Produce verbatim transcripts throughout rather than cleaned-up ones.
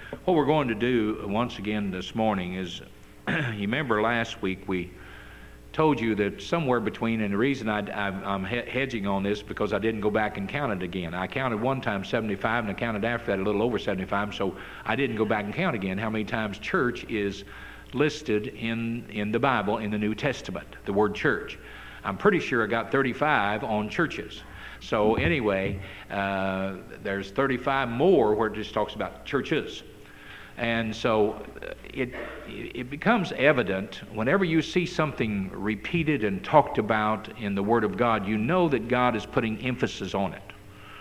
What we're going to do once again this morning is, you remember last week we told you that somewhere between, and the reason I, I, I'm hedging on this because I didn't go back and count it again. I counted one time seventy-five, and I counted after that a little over seventy-five, so I didn't go back and count again how many times church is listed in, in the Bible in the New Testament, the word church. I'm pretty sure I got thirty-five on churches. So anyway, uh, there's thirty-five more where it just talks about churches. And so it it becomes evident whenever you see something repeated and talked about in the Word of God, you know that God is putting emphasis on it.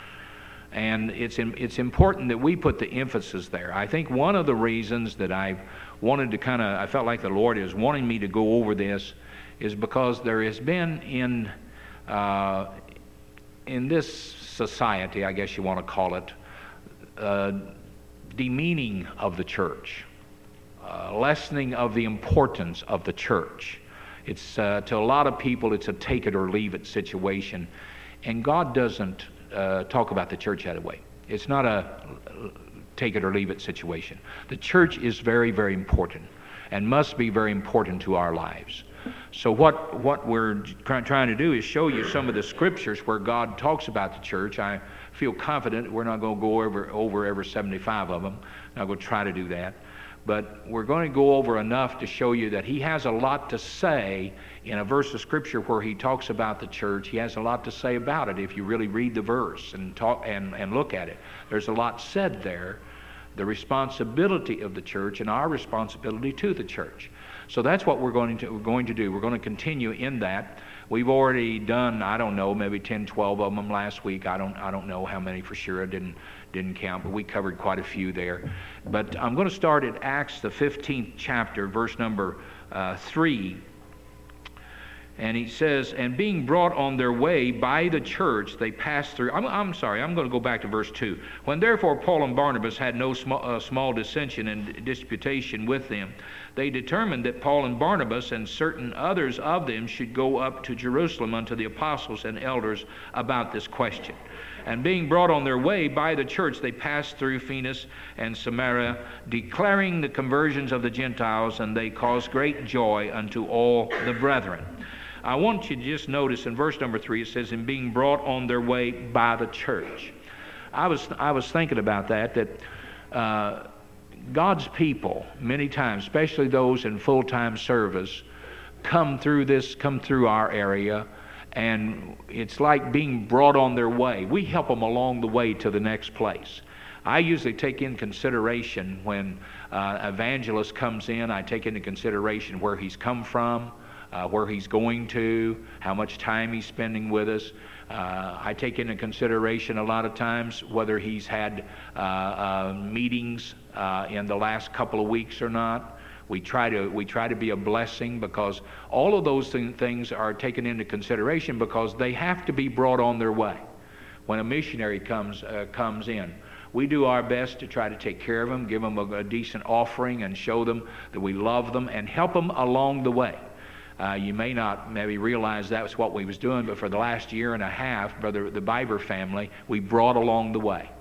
And it's in, it's important that we put the emphasis there. I think one of the reasons that I wanted to kind of, I felt like the Lord is wanting me to go over this is because there has been in uh, in this society, I guess you want to call it, uh, demeaning of the church, uh, lessening of the importance of the church. It's uh, to a lot of people, it's a take it or leave it situation, and God doesn't uh, talk about the church that way. It's not a take it or leave it situation. The church is very, very important, and must be very important to our lives. So what what we're trying to do is show you some of the scriptures where God talks about the church. I feel confident we're not going to go over over every seventy-five of them. I'm not going to try to do that. But we're going to go over enough to show you that he has a lot to say in a verse of scripture where he talks about the church. He has a lot to say about it if you really read the verse and talk and, and look at it. There's a lot said there. The responsibility of the church and our responsibility to the church. So that's what we're going to we're going to do. We're going to continue in that. We've already done, I don't know, maybe ten, twelve of them last week. I don't I don't know how many for sure. I didn't didn't count, but we covered quite a few there. But I'm going to start at Acts the fifteenth chapter, verse number uh, three. And he says, and being brought on their way by the church, they passed through. I'm, I'm sorry, I'm going to go back to verse two. When therefore Paul and Barnabas had no small, uh, small dissension and disputation with them, they determined that Paul and Barnabas and certain others of them should go up to Jerusalem unto the apostles and elders about this question. And being brought on their way by the church, they passed through Phoenix and Samaria, declaring the conversions of the Gentiles, and they caused great joy unto all the brethren. I want you to just notice in verse number three, it says, in being brought on their way by the church. I was I was thinking about that, that uh, God's people, many times, especially those in full-time service, come through this, come through our area, and it's like being brought on their way. We help them along the way to the next place. I usually take in consideration when uh, evangelist comes in, I take into consideration where he's come from, Uh, where he's going to, how much time he's spending with us. Uh, I take into consideration a lot of times whether he's had uh, uh, meetings uh, in the last couple of weeks or not. We try to we try to be a blessing because all of those th- things are taken into consideration because they have to be brought on their way. When a missionary comes uh, comes in, we do our best to try to take care of them, give them a, a decent offering, and show them that we love them and help them along the way. Uh, you may not maybe realize that was what we was doing, but for the last year and a half, Brother the Biber family, we brought along the way.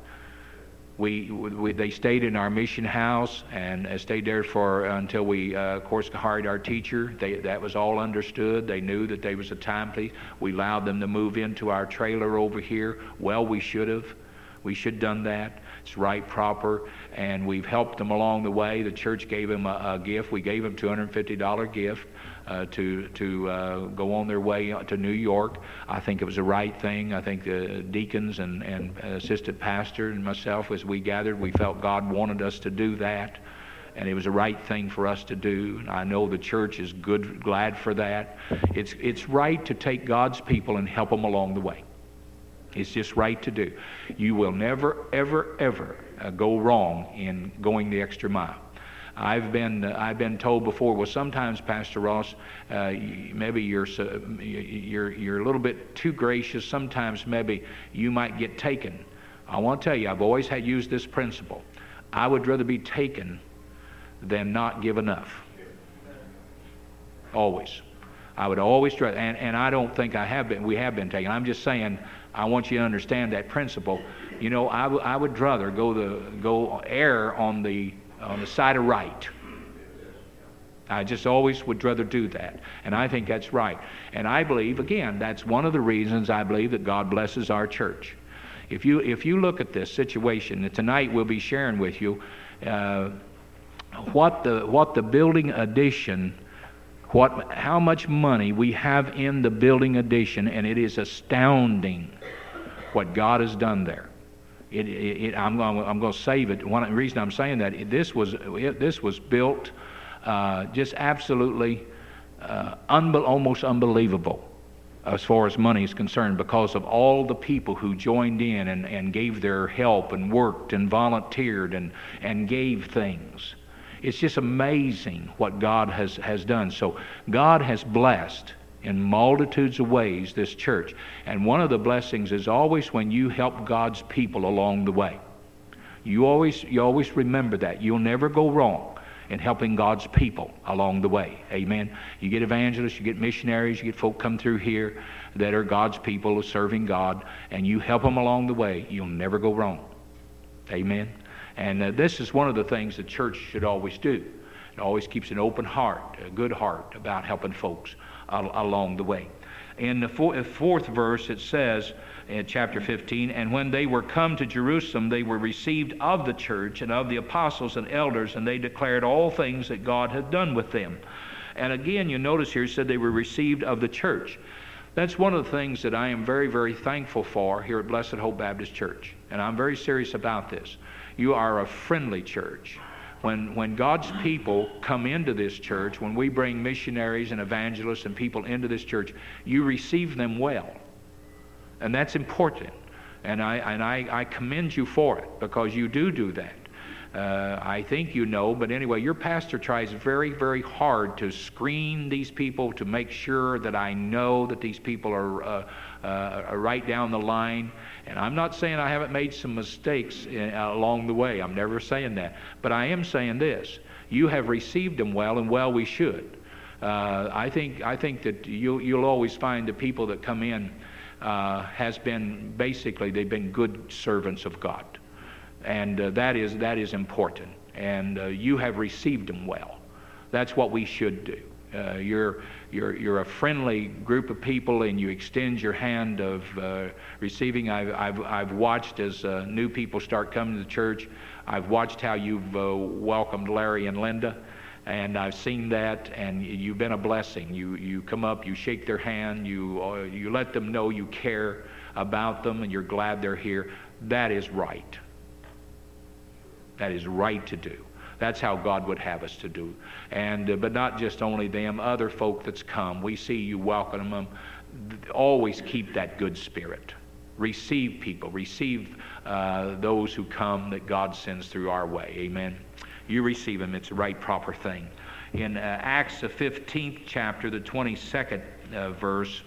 We, we they stayed in our mission house and uh, stayed there for uh, until we, uh, of course, hired our teacher. They, that was all understood. They knew that there was a time, please. We allowed them to move into our trailer over here. Well, we should have. We should have done that. It's right, proper, and we've helped them along the way. The church gave them a, a gift. We gave them a two hundred fifty dollars gift. Uh, to to uh, go on their way to New York. I think it was the right thing. I think the deacons and, and assistant pastor and myself, as we gathered, we felt God wanted us to do that, and it was the right thing for us to do. And I know the church is good, glad for that. It's it's right to take God's people and help them along the way. It's just right to do. You will never, ever, ever uh, go wrong in going the extra mile. I've been uh, I've been told before. Well, sometimes, Pastor Ross, uh, maybe you're uh, you're you're a little bit too gracious. Sometimes maybe you might get taken. I want to tell you, I've always had used this principle. I would rather be taken than not give enough. Always, I would always try. And and I don't think I have been. We have been taken. I'm just saying. I want you to understand that principle. You know, I, w- I would rather go the go err on the on the side of right. I just always would rather do that, and I think that's right. And I believe, again, that's one of the reasons I believe that God blesses our church. If you if you look at this situation, that tonight we'll be sharing with you uh, what the what the building addition, what how much money we have in the building addition, and it is astounding what God has done there. It, it, it, I'm going I'm going to save it. One reason I'm saying that, this was it, this was built uh, just absolutely uh, unbe- almost unbelievable as far as money is concerned, because of all the people who joined in and, and gave their help and worked and volunteered and, and gave things. It's just amazing what God has, has done. So God has blessed in multitudes of ways this church. And one of the blessings is always when you help God's people along the way. You always, you always remember that. You'll never go wrong in helping God's people along the way. Amen. You get evangelists, you get missionaries, you get folk come through here that are God's people serving God, and you help them along the way. You'll never go wrong. Amen. And uh, this is one of the things the church should always do. It always keeps an open heart, a good heart about helping folks uh, along the way. In the four, fourth verse it says, in chapter fifteen, and when they were come to Jerusalem, they were received of the church and of the apostles and elders, and they declared all things that God had done with them. And again, you notice here it said they were received of the church. That's one of the things that I am very, very thankful for here at Blessed Hope Baptist Church. And I'm very serious about this. You are a friendly church. When when God's people come into this church, when we bring missionaries and evangelists and people into this church, you receive them well. And that's important. And I and I, I commend you for it, because you do do that. Uh, I think you know, but anyway, your pastor tries very, very hard to screen these people, to make sure that I know that these people are, uh, uh, are right down the line. And I'm not saying I haven't made some mistakes in, uh, along the way. I'm never saying that. But I am saying this. You have received them well, and well we should. Uh, I think I think that you'll, you'll always find the people that come in uh, has been, basically, they've been good servants of God. And uh, that is that is important. And uh, you have received them well. That's what we should do. Uh, you're you're you're a friendly group of people, and you extend your hand of uh, receiving. I've I've I've watched as uh, new people start coming to the church. I've watched how you've uh, welcomed Larry and Linda, and I've seen that. And you've been a blessing. You you come up, you shake their hand, you uh, you let them know you care about them, and you're glad they're here. That is right. That is right to do. That's how God would have us to do. And uh, but not just only them, other folk that's come. We see you welcome them. Always keep that good spirit. Receive people. Receive uh, those who come that God sends through our way. Amen. You receive them. It's the right, proper thing. In uh, Acts, the fifteenth chapter, the twenty-second uh, verse,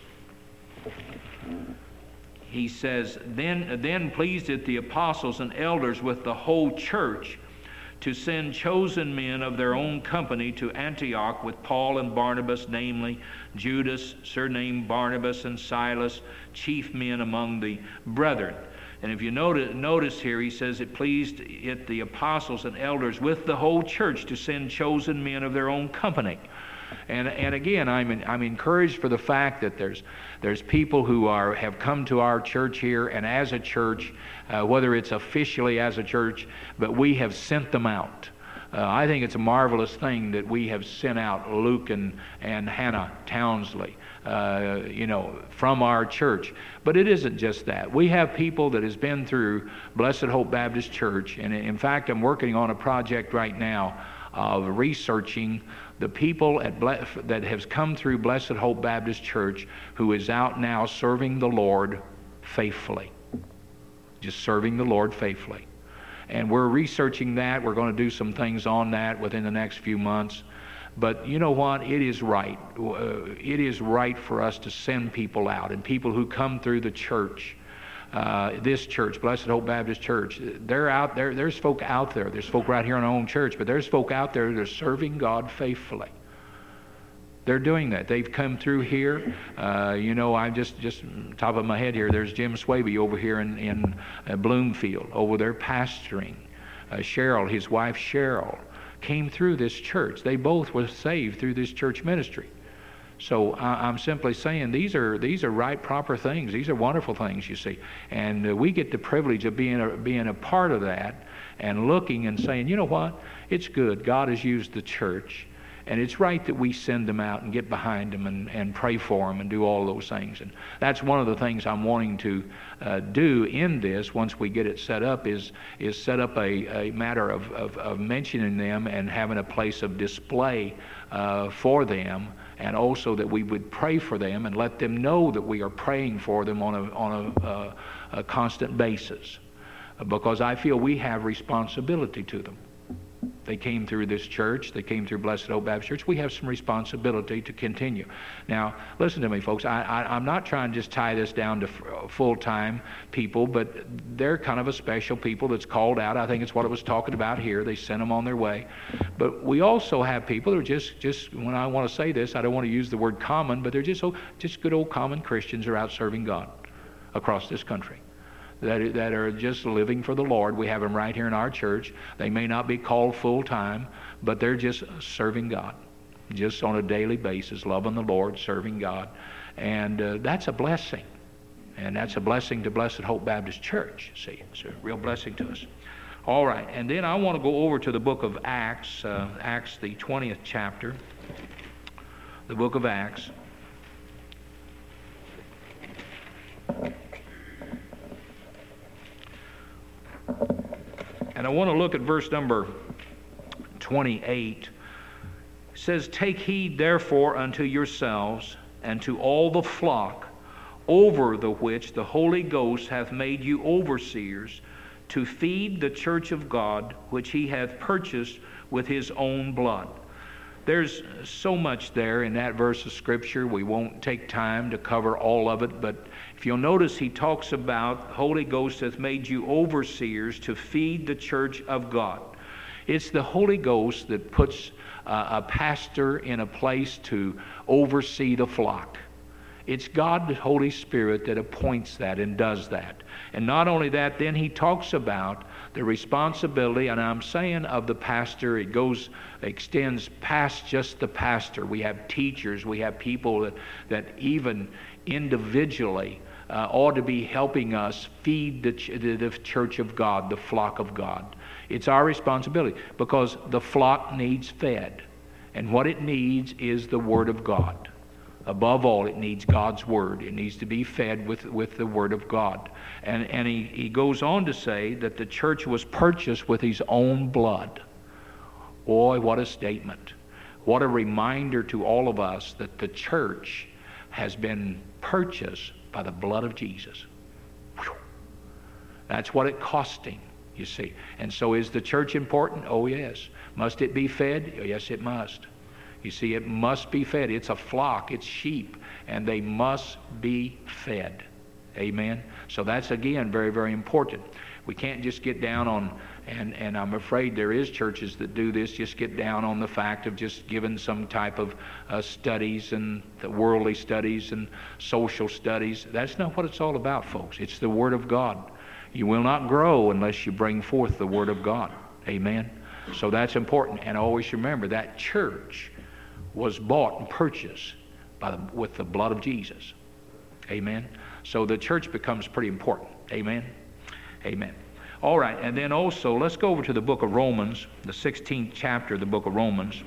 he says, then, then pleased it the apostles and elders with the whole church to send chosen men of their own company to Antioch with Paul and Barnabas, namely Judas, surnamed Barnabas, and Silas, chief men among the brethren. And if you notice, notice here, he says it pleased it the apostles and elders with the whole church to send chosen men of their own company. And and again, I'm I'm encouraged for the fact that there's there's people who are have come to our church here, and as a church, uh, whether it's officially as a church, but we have sent them out. Uh, I think it's a marvelous thing that we have sent out Luke and and Hannah Townsley, uh, you know, from our church. But it isn't just that. We have people that has been through Blessed Hope Baptist Church, and in fact, I'm working on a project right now of researching the people at Ble- that has come through Blessed Hope Baptist Church who is out now serving the Lord faithfully. Just serving the Lord faithfully. And we're researching that. We're going to do some things on that within the next few months. But you know what? It is right. Uh, it is right for us to send people out, and people who come through the church. Uh, this church, Blessed Hope Baptist Church, they're out there. There's folk out there. There's folk right here in our own church, but there's folk out there that are serving God faithfully. They're doing that. They've come through here. Uh, you know, I just, just top of my head here, there's Jim Swaby over here in, in uh, Bloomfield, over there pastoring. Uh, Cheryl, his wife Cheryl, came through this church. They both were saved through this church ministry. So I, I'm simply saying these are these are right, proper things. These are wonderful things, you see. And uh, we get the privilege of being a, being a part of that and looking and saying, you know what? It's good. God has used the church. And it's right that we send them out and get behind them and, and pray for them and do all those things. And that's one of the things I'm wanting to uh, do in this once we get it set up is is set up a, a matter of, of, of mentioning them and having a place of display uh, for them, and also that we would pray for them and let them know that we are praying for them on a, on a, uh, a constant basis, because I feel we have responsibility to them. They came through this church. They came through Blessed Hope Baptist Church. We have some responsibility to continue. Now, listen to me, folks. I, I, I'm not trying to just tie this down to f- full-time people, but they're kind of a special people that's called out. I think it's what it was talking about here. They sent them on their way. But we also have people that are just, just when I want to say this, I don't want to use the word common, but they're just, just good old common Christians who are out serving God across this country. That, that are just living for the Lord. We have them right here in our church. They may not be called full-time, but they're just serving God, just on a daily basis, loving the Lord, serving God. And uh, that's a blessing. And that's a blessing to Blessed Hope Baptist Church. See, it's a real blessing to us. All right, and then I want to go over to the book of Acts, uh, Acts the twentieth chapter, the book of Acts. And I want to look at verse number twenty-eight. It says, "Take heed therefore unto yourselves and to all the flock over the which the Holy Ghost hath made you overseers, to feed the church of God, which he hath purchased with his own blood." There's so much there in that verse of Scripture. We won't take time to cover all of it, but if you'll notice, he talks about the Holy Ghost hath made you overseers to feed the church of God. It's the Holy Ghost that puts uh, a pastor in a place to oversee the flock. It's God, the Holy Spirit, that appoints that and does that. And not only that, then he talks about the responsibility, and I'm saying of the pastor, it goes, extends past just the pastor. We have teachers, we have people that, that even individually uh, ought to be helping us feed the, ch- the church of God, the flock of God. It's our responsibility, because the flock needs fed. And what it needs is the Word of God. Above all, it needs God's Word. It needs to be fed with, with the Word of God. And, and he, he goes on to say that the church was purchased with his own blood. Boy, what a statement. What a reminder to all of us that the church has been purchased by the blood of Jesus. Whew. That's what it cost him, you see. And so is the church important? Oh, yes. Must it be fed? Yes, it must. You see, it must be fed. It's a flock. It's sheep. And they must be fed. Amen? So that's, again, very, very important. We can't just get down on, and, and I'm afraid there is churches that do this, just get down on the fact of just giving some type of uh, studies and the worldly studies and social studies. That's not what it's all about, folks. It's the Word of God. You will not grow unless you bring forth the Word of God. Amen? So that's important. And always remember that church was bought and purchased by the, with the blood of Jesus. Amen? So the church becomes pretty important. Amen? Amen. All right, and then also, let's go over to the book of Romans, the sixteenth chapter of the book of Romans.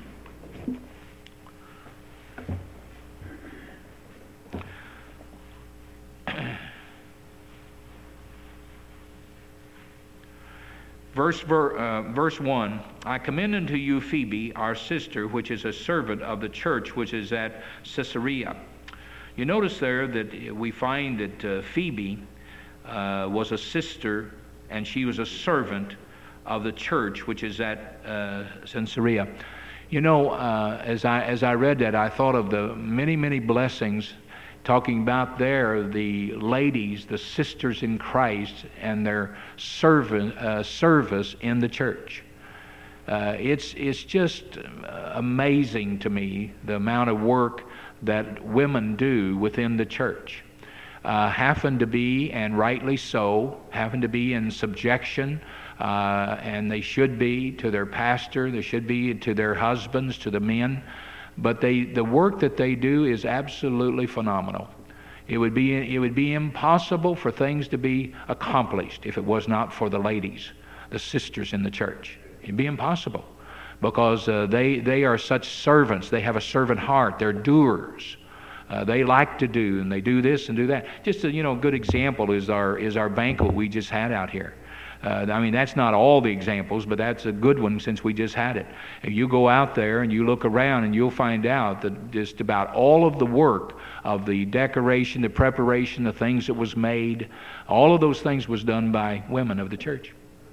Verse, ver, uh, verse one, "I commend unto you Phoebe, our sister, which is a servant of the church which is at Caesarea." You notice there that we find that uh, Phoebe uh, was a sister, and she was a servant of the church which is at uh, Caesarea. You know, uh, as I as I read that, I thought of the many, many blessings, talking about there the ladies, the sisters in Christ, and their servant, uh, service in the church. Uh, it's, it's just amazing to me the amount of work that women do within the church. Uh, happen to be, and rightly so, happen to be in subjection, uh, and they should be to their pastor, they should be to their husbands, to the men. But they, the work that they do is absolutely phenomenal. It would be, it would be impossible for things to be accomplished if it was not for the ladies, the sisters in the church. It'd be impossible, because uh, they, they are such servants. They have a servant heart. They're doers. Uh, they like to do, and they do this and do that. Just a you know good example is our is our banquet we just had out here. Uh, I mean, that's not all the examples, but that's a good one since we just had it. If you go out there and you look around, and you'll find out that just about all of the work of the decoration, the preparation, the things that was made, all of those things was done by women of the church.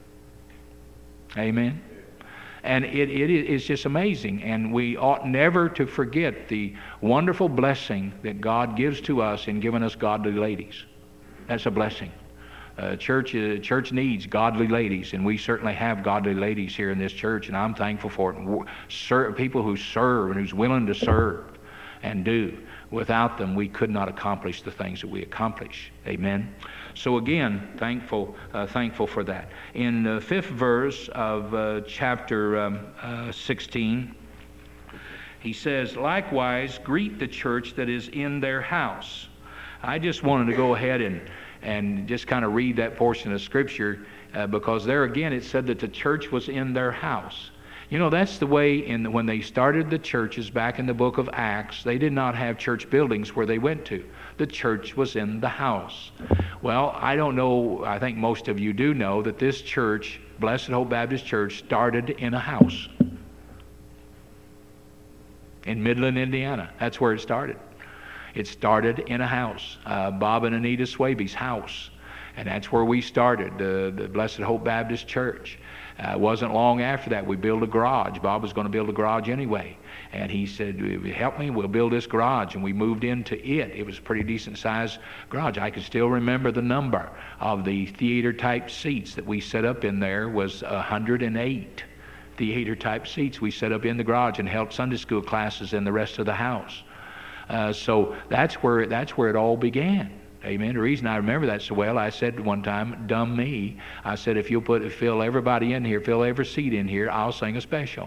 Amen. And it, it is just amazing. And we ought never to forget the wonderful blessing that God gives to us in giving us godly ladies. That's a blessing. Uh, church, uh, church needs godly ladies, and we certainly have godly ladies here in this church, and I'm thankful for it. Ser- people who serve and who's willing to serve and do. Without them, we could not accomplish the things that we accomplish. Amen. So again, thankful, uh, thankful for that. In the fifth verse of uh, chapter um, uh, sixteen, he says, "Likewise, greet the church that is in their house." I just wanted to go ahead and and just kind of read that portion of Scripture uh, because there again it said that the church was in their house. You know, that's the way in the, when they started the churches back in the book of Acts, they did not have church buildings where they went to. The church was in the house. Well, I don't know, I think most of you do know that this church, Blessed Hope Baptist Church, started in a house in Midland, Indiana. That's where it started. It started in a house, uh, Bob and Anita Swaby's house. And that's where we started, uh, the Blessed Hope Baptist Church. Uh, it wasn't long after that we built a garage. Bob was going to build a garage anyway. And he said, "Help me, we'll build this garage." And we moved into it. It was a pretty decent sized garage. I can still remember the number of the theater type seats that we set up in there was one hundred eight theater type seats we set up in the garage and held Sunday school classes in the rest of the house. Uh, so that's where that's where it all began. Amen. The reason I remember that so well, I said one time, dumb me, I said, if you'll put fill everybody in here, fill every seat in here, I'll sing a special.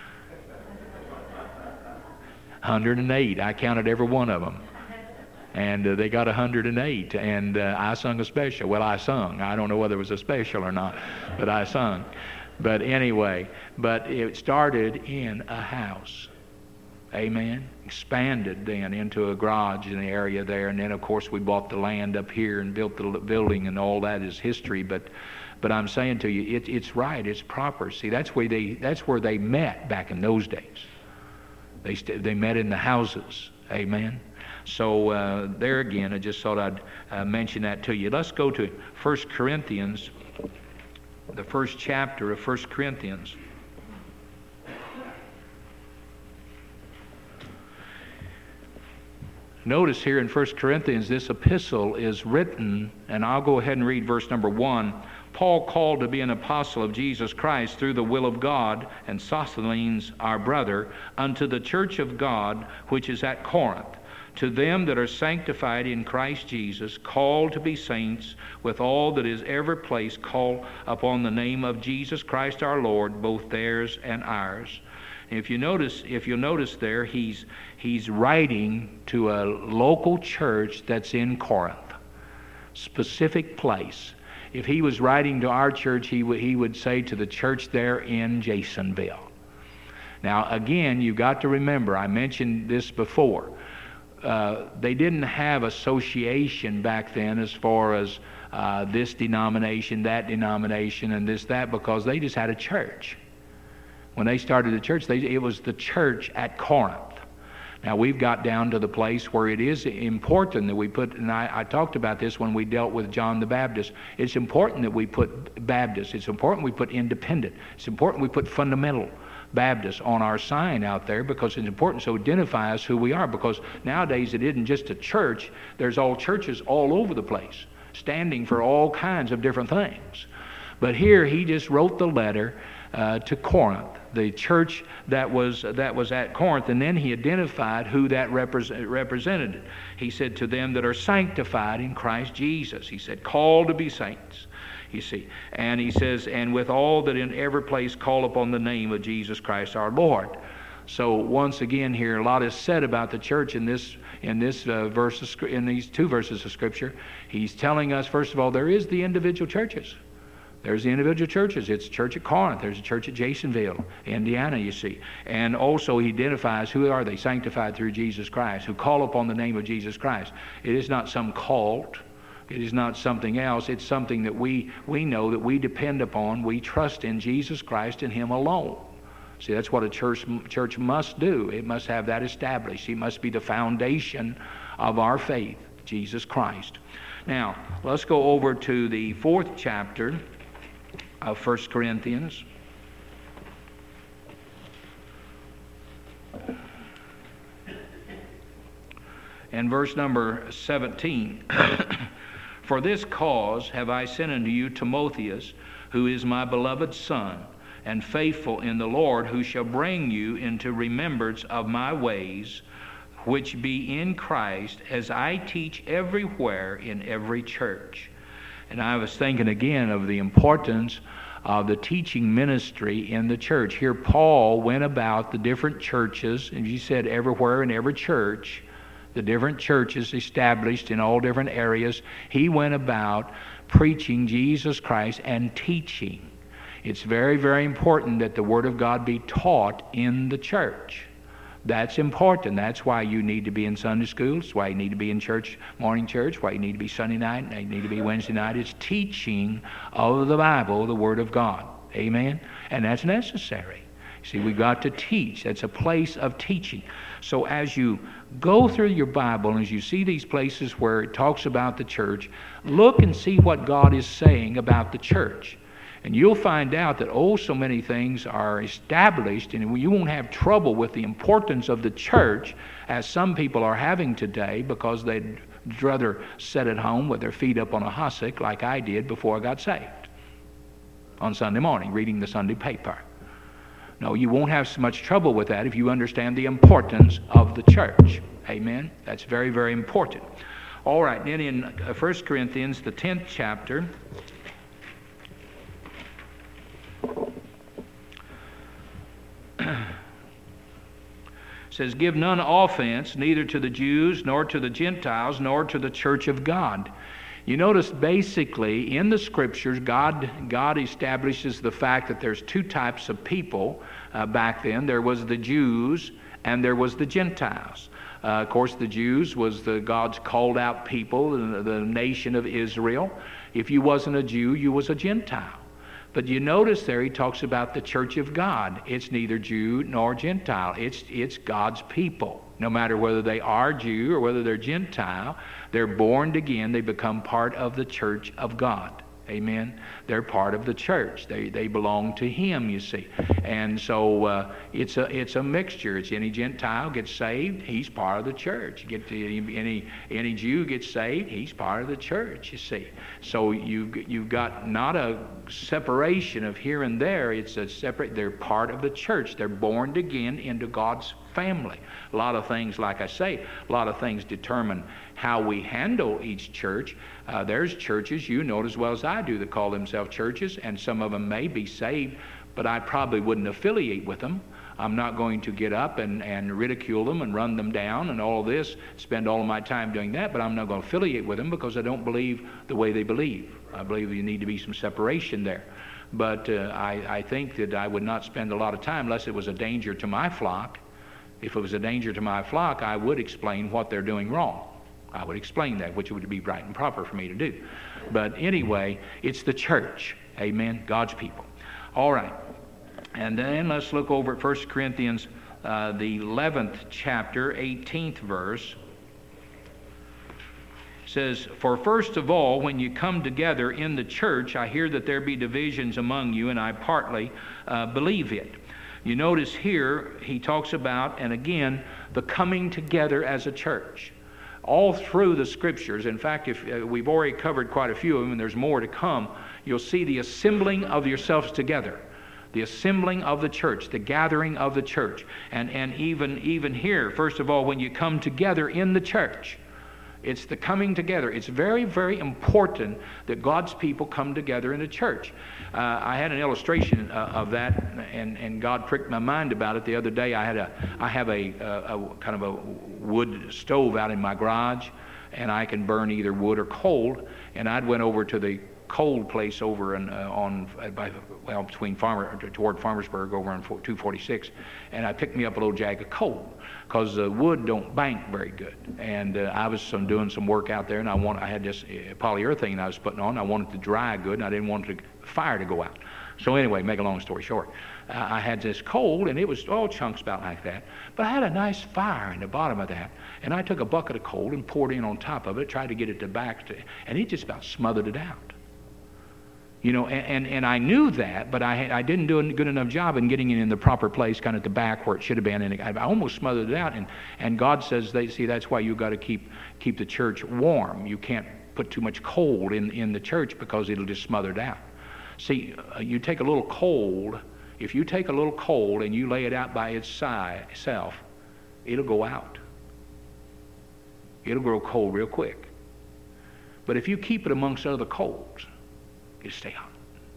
one hundred eight. I counted every one of them. And uh, they got one hundred eight. And uh, I sung a special. Well, I sung. I don't know whether it was a special or not, but I sung. But anyway, but it started in a house. Amen. Expanded then into a garage in the area there, and then of course we bought the land up here and built the building, and all that is history. But, but I'm saying to you, it, it's right, it's proper. See, that's where they that's where they met back in those days. They st- they met in the houses. Amen. So uh, there again, I just thought I'd uh, mention that to you. Let's go to First Corinthians, the first chapter of First Corinthians. Notice here in First Corinthians, this epistle is written, and I'll go ahead and read verse number one. "Paul, called to be an apostle of Jesus Christ through the will of God, and Sosthenes our brother, unto the church of God which is at Corinth, to them that are sanctified in Christ Jesus, called to be saints, with all that is every place call upon the name of Jesus Christ our Lord, both theirs and ours." If you notice, if you'll notice there, he's he's writing to a local church that's in Corinth, specific place. If he was writing to our church, he would he would say to the church there in Jasonville. Now, again, you've got to remember, I mentioned this before. Uh, they didn't have association back then as far as uh, this denomination, that denomination, and this that, because they just had a church. When they started the church, they, it was the church at Corinth. Now, we've got down to the place where it is important that we put, and I, I talked about this when we dealt with John the Baptist, it's important that we put Baptist, it's important we put independent, it's important we put fundamental Baptist on our sign out there, because it's important to identify us who we are, because nowadays it isn't just a church, there's all churches all over the place, standing for all kinds of different things. But here he just wrote the letter uh, to Corinth, the church that was that was at Corinth, and then he identified who that repres- represented. He said, to them that are sanctified in Christ Jesus. He said, called to be saints. You see, and he says, and with all that in every place call upon the name of Jesus Christ our Lord. So once again here, a lot is said about the church in this in this uh, verse of, in these two verses of Scripture. He's telling us, first of all, there is the individual churches. There's the individual churches. It's a church at Corinth. There's a church at Jasonville, Indiana, you see. And also he identifies who are they? Sanctified through Jesus Christ, who call upon the name of Jesus Christ. It is not some cult. It is not something else. It's something that we, we know that we depend upon. We trust in Jesus Christ and Him alone. See, that's what a church, church must do. It must have that established. He must be the foundation of our faith, Jesus Christ. Now, let's go over to the fourth chapter of First Corinthians. And verse number seventeen. For this cause have I sent unto you Timotheus, who is my beloved son, and faithful in the Lord, who shall bring you into remembrance of my ways, which be in Christ, as I teach everywhere in every church. And I was thinking again of the importance of the teaching ministry in the church. Here Paul went about the different churches, and you said everywhere in every church, the different churches established in all different areas. He went about preaching Jesus Christ and teaching. It's very, very important that the Word of God be taught in the church. That's important. That's why you need to be in Sunday school. That's why you need to be in church, morning church. Why you need to be Sunday night. You need to be Wednesday night. It's teaching of the Bible, the Word of God. Amen? And that's necessary. See, we've got to teach. That's a place of teaching. So as you go through your Bible and as you see these places where it talks about the church, look and see what God is saying about the church. And you'll find out that, oh, so many things are established, and you won't have trouble with the importance of the church as some people are having today, because they'd rather sit at home with their feet up on a hassock like I did before I got saved on Sunday morning, reading the Sunday paper. No, you won't have so much trouble with that if you understand the importance of the church. Amen? That's very, very important. All right, then in First Corinthians, the tenth chapter, says, give none offense, neither to the Jews, nor to the Gentiles, nor to the church of God. You notice basically in the Scriptures, God, God establishes the fact that there's two types of people uh, back then. There was the Jews and there was the Gentiles. Uh, of course, the Jews was the God's called out people, the, the nation of Israel. If you wasn't a Jew, you was a Gentile. But you notice there he talks about the church of God. It's neither Jew nor Gentile. It's, it's God's people. No matter whether they are Jew or whether they're Gentile, they're born again. They become part of the church of God. Amen. They're part of the church. They they belong to Him, you see. And so uh, it's a it's a mixture. It's any Gentile gets saved, he's part of the church. Get to any any Jew gets saved, he's part of the church, you see. So you've you've got not a separation of here and there. It's a separate. They're part of the church. They're born again into God's family. A lot of things, like I say, a lot of things determine how we handle each church. Uh, there's churches, you know it as well as I do, that call themselves churches, and some of them may be saved, but I probably wouldn't affiliate with them. I'm not going to get up and, and ridicule them and run them down and all this, spend all of my time doing that, but I'm not going to affiliate with them because I don't believe the way they believe. I believe there need to be some separation there. But uh, I, I think that I would not spend a lot of time unless it was a danger to my flock. If it was a danger to my flock, I would explain what they're doing wrong. I would explain that, which would be right and proper for me to do. But anyway, it's the church. Amen. God's people. All right. And then let's look over at First Corinthians, uh, the eleventh chapter, eighteenth verse. It says, for first of all, when you come together in the church, I hear that there be divisions among you, and I partly uh, believe it. You notice here, he talks about, and again, the coming together as a church. All through the Scriptures, in fact, if uh, we've already covered quite a few of them, and there's more to come, you'll see the assembling of yourselves together. The assembling of the church, the gathering of the church. And, and even, even here, first of all, when you come together in the church, it's the coming together. It's very, very important that God's people come together in the church. Uh, I had an illustration uh, of that, and, and God pricked my mind about it the other day. I had a, I have a, a, a kind of a wood stove out in my garage, and I can burn either wood or coal. And I went over to the cold place over in, uh, on by well between Farmer toward Farmersburg over on two forty-six, and I picked me up a little jag of coal because the uh, wood don't bank very good. And uh, I was some, doing some work out there, and I want I had this uh, polyurethane I was putting on. I wanted to dry good, and I didn't want the fire to go out. So anyway, make a long story short, uh, I had this coal, and it was all chunks about like that. But I had a nice fire in the bottom of that, and I took a bucket of coal and poured in on top of it, tried to get it to back, to, and it just about smothered it out. You know, and, and, and I knew that, but I, had, I didn't do a good enough job in getting it in the proper place, kind of at the back where it should have been. And I almost smothered it out. And, and God says, they see, that's why you got to keep keep the church warm. You can't put too much coal in, in the church because it'll just smother it out. See, uh, you take a little coal, if you take a little coal and you lay it out by itself, it'll go out. It'll grow cold real quick. But if you keep it amongst other coals, it'll stay hot.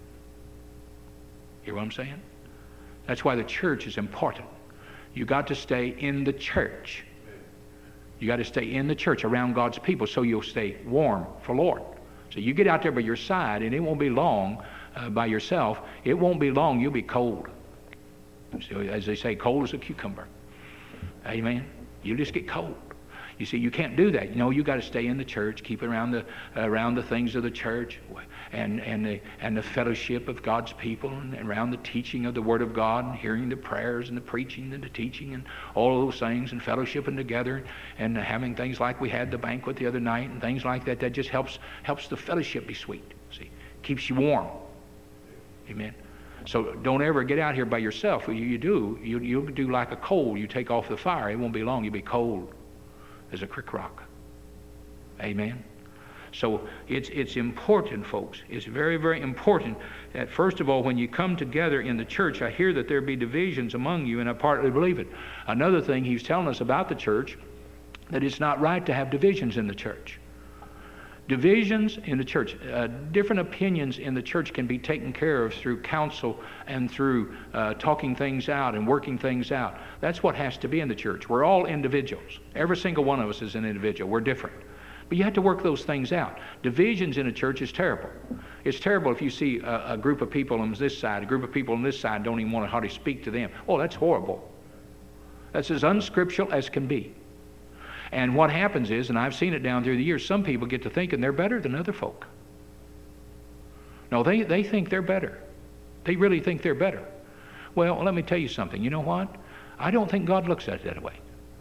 Hear what I'm saying? That's why the church is important. You got to stay in the church. You got to stay in the church around God's people so you'll stay warm for Lord. So you get out there by your side, and it won't be long uh, by yourself. It won't be long. You'll be cold. So as they say, cold as a cucumber. Amen. You'll just get cold. You see, you can't do that. You know, you got to stay in the church, keep around the around the things of the church, and and the and the fellowship of God's people, and around the teaching of the Word of God, and hearing the prayers and the preaching and the teaching and all those things, and fellowshipping together, and having things like we had the banquet the other night and things like that. That just helps helps the fellowship be sweet. See, keeps you warm. Amen. So don't ever get out here by yourself. You, you do, you you'll do like a coal. You take off the fire. It won't be long. You'll be cold as a crick rock. Amen. So it's it's important, folks. It's very, very important that first of all, when you come together in the church, I hear that there be divisions among you, and I partly believe it. Another thing he's telling us about the church, that it's not right to have divisions in the church. Divisions in the church, uh, different opinions in the church can be taken care of through counsel and through uh, talking things out and working things out. That's what has to be in the church. We're all individuals. Every single one of us is an individual. We're different. But you have to work those things out. Divisions in a church is terrible. It's terrible if you see a, a group of people on this side, a group of people on this side don't even want to hardly speak to them. Oh, that's horrible. That's as unscriptural as can be. And what happens is, and I've seen it down through the years, some people get to thinking they're better than other folk. No, they, they think they're better. They really think they're better. Well, let me tell you something. You know what? I don't think God looks at it that way.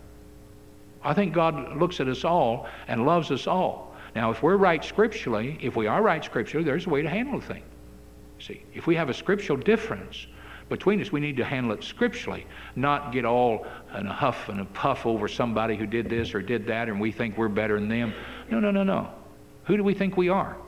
I think God looks at us all and loves us all. Now, if we're right scripturally, if we are right scripturally, there's a way to handle the thing. See, if we have a scriptural difference between us, we need to handle it scripturally, not get all in a huff and a puff over somebody who did this or did that, and we think we're better than them. No, no, no, no. Who do we think we are?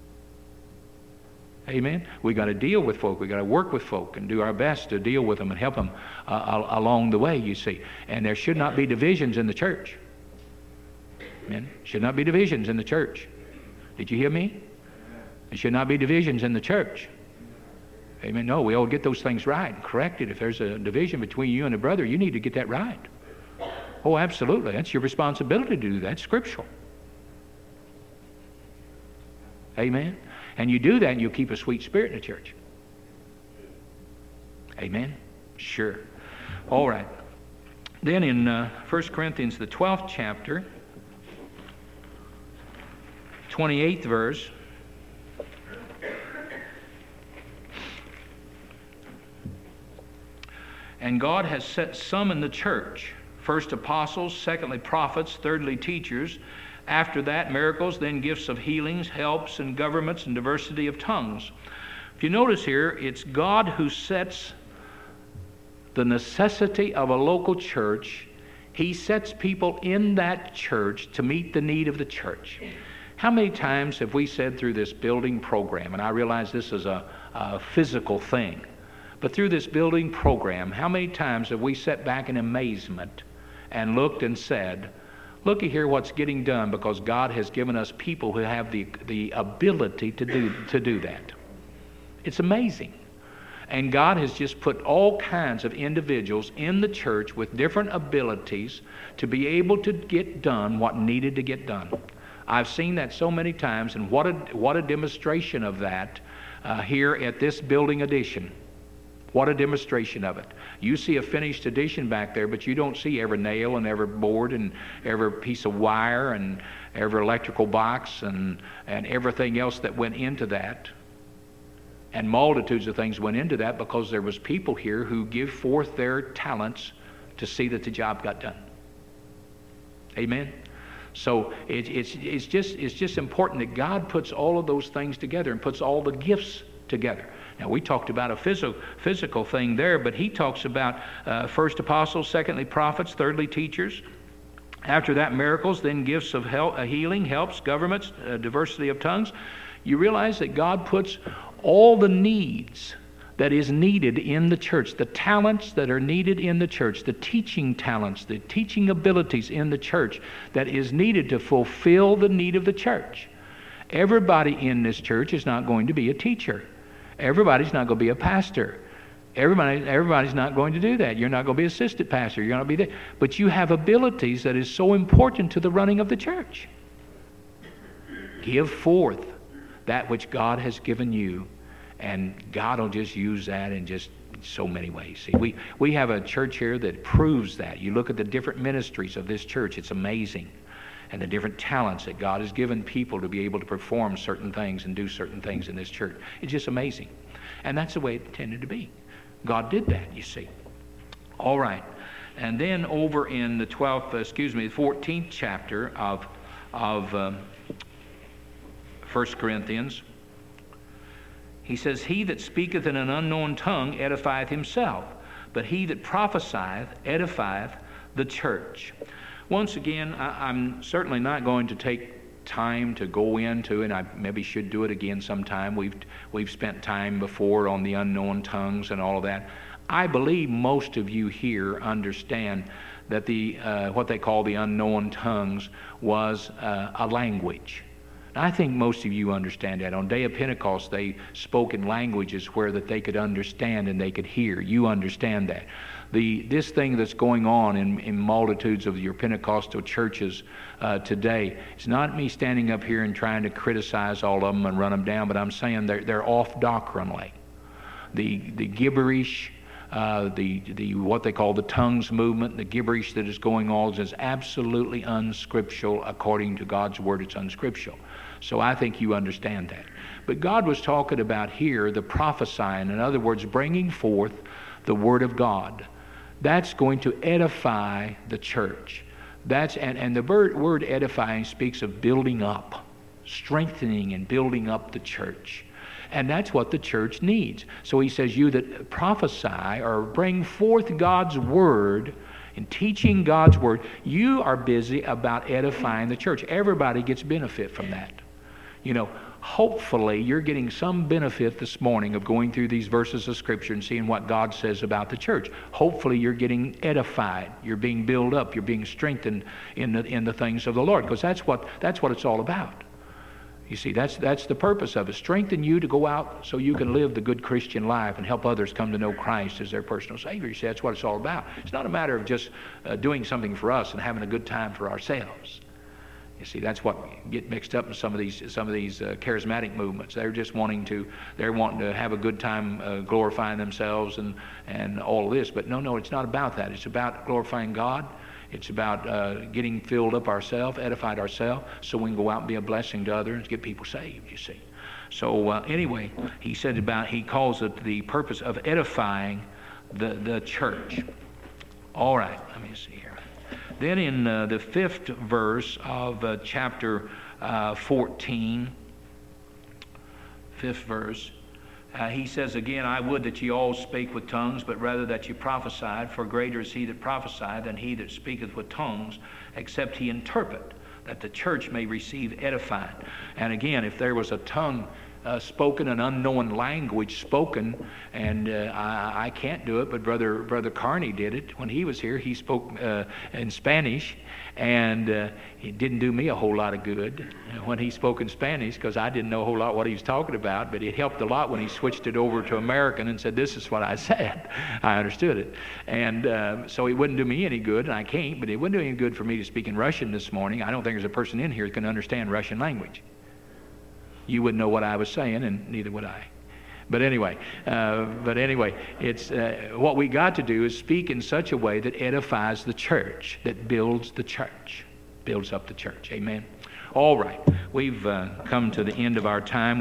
Amen. We got to deal with folk. We got to work with folk and do our best to deal with them and help them uh, along the way. You see, and there should not be divisions in the church. Amen. Should not be divisions in the church. Did you hear me? There should not be divisions in the church. Amen. No, we all get those things right and correct it. If there's a division between you and a brother, you need to get that right. Oh, absolutely. That's your responsibility to do that. It's scriptural. Amen. And you do that and you'll keep a sweet spirit in the church. Amen. Sure. All right. Then in uh, First Corinthians, the twelfth chapter, twenty-eighth verse, and God has set some in the church, first apostles, secondly prophets, thirdly teachers, after that miracles, then gifts of healings, helps, and governments, and diversity of tongues. If you notice here, it's God who sets the necessity of a local church. He sets people in that church to meet the need of the church. How many times have we said through this building program, and I realize this is a, a physical thing, But through this building program, how many times have we sat back in amazement and looked and said, looky here what's getting done, because God has given us people who have the, the ability to do, to do that. It's amazing. And God has just put all kinds of individuals in the church with different abilities to be able to get done what needed to get done. I've seen that so many times, and what a, what a demonstration of that uh, here at this building addition. What a demonstration of it. You see a finished addition back there, but you don't see every nail and every board and every piece of wire and every electrical box and, and everything else that went into that. And multitudes of things went into that because there was people here who give forth their talents to see that the job got done. Amen? So it, it's, it's, just, it's just important that God puts all of those things together and puts all the gifts together. Now, we talked about a physical, physical thing there, but he talks about uh, first apostles, secondly prophets, thirdly teachers. After that, miracles, then gifts of help, uh, healing, helps, governments, uh, diversity of tongues. You realize that God puts all the needs that is needed in the church, the talents that are needed in the church, the teaching talents, the teaching abilities in the church that is needed to fulfill the need of the church. Everybody in this church is not going to be a teacher. Everybody's not going to be a pastor. Everybody, everybody's not going to do that. You're not going to be assistant pastor. You're going to be there. But you have abilities that is so important to the running of the church. Give forth that which God has given you, and God will just use that in just so many ways. See, we, we have a church here that proves that. You look at the different ministries of this church, it's amazing. And the different talents that God has given people to be able to perform certain things and do certain things in this church. It's just amazing. And that's the way it tended to be. God did that, you see. All right. And then over in the twelfth, uh, excuse me, the fourteenth chapter of, of um, First Corinthians, he says, he that speaketh in an unknown tongue edifieth himself, but he that prophesieth edifieth the church. Once again, I, I'm certainly not going to take time to go into, and I maybe should do it again sometime. We've we've spent time before on the unknown tongues and all of that. I believe most of you here understand that the uh, what they call the unknown tongues was uh, a language. I think most of you understand that. On the day of Pentecost, they spoke in languages where that they could understand and they could hear. You understand that. The this thing that's going on in, in multitudes of your Pentecostal churches uh, today, it's not me standing up here and trying to criticize all of them and run them down, but I'm saying they're, they're off doctrinally. The, the gibberish, uh, the, the what they call the tongues movement, the gibberish that is going on is absolutely unscriptural. According to God's word, it's unscriptural. So I think you understand that. But God was talking about here the prophesying, in other words, bringing forth the word of God. That's going to edify the church. That's and, and the word, word edifying speaks of building up, strengthening and building up the church. And that's what the church needs. So he says, you that prophesy or bring forth God's word and teaching God's word, you are busy about edifying the church. Everybody gets benefit from that. You know, hopefully you're getting some benefit this morning of going through these verses of Scripture and seeing what God says about the church. Hopefully you're getting edified. You're being built up. You're being strengthened in the in the things of the Lord, because that's what that's what it's all about. You see, that's that's the purpose of it. Strengthen you to go out so you can live the good Christian life and help others come to know Christ as their personal Savior. You see, that's what it's all about. It's not a matter of just uh, doing something for us and having a good time for ourselves. You see, that's what get mixed up in some of these some of these uh, charismatic movements. They're just wanting to they're wanting to have a good time uh, glorifying themselves and and all of this. But no, no, it's not about that. It's about glorifying God. It's about uh, getting filled up ourselves, edified ourselves, so we can go out and be a blessing to others and get people saved. You see. So uh, anyway, he said about he calls it the purpose of edifying the the church. All right, let me see here. Then in uh, the fifth verse of uh, chapter uh, fourteen, fifth verse, uh, he says again, I would that ye all spake with tongues, but rather that ye prophesied, for greater is he that prophesieth than he that speaketh with tongues, except he interpret, that the church may receive edifying. And again, if there was a tongue uh, spoken, an unknown language spoken, and uh, I, I can't do it, but Brother Brother Carney did it when he was here. He spoke uh, in Spanish, and uh, it didn't do me a whole lot of good when he spoke in Spanish, because I didn't know a whole lot what he was talking about, but it helped a lot when he switched it over to American and said, this is what I said. I understood it. And uh, so it wouldn't do me any good, and I can't, but it wouldn't do any good for me to speak in Russian this morning. I don't think there's a person in here that can understand Russian language. You wouldn't know what I was saying, and neither would I. But anyway, uh, but anyway, it's uh, what we got to do is speak in such a way that edifies the church, that builds the church, builds up the church. Amen. All right, we've uh, come to the end of our time.